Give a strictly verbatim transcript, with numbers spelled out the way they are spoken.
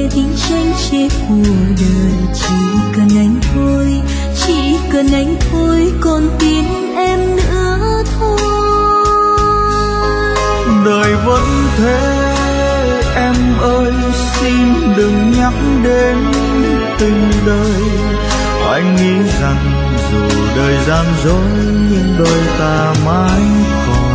tình tranh chế của đời. Chỉ cần anh thôi, chỉ cần anh thôi, còn tin em nữa thôi. Đời vẫn thế em ơi, xin đừng nhắc đến tình đời. Anh nghĩ rằng dù đời gian dối nhưng đôi ta mãi còn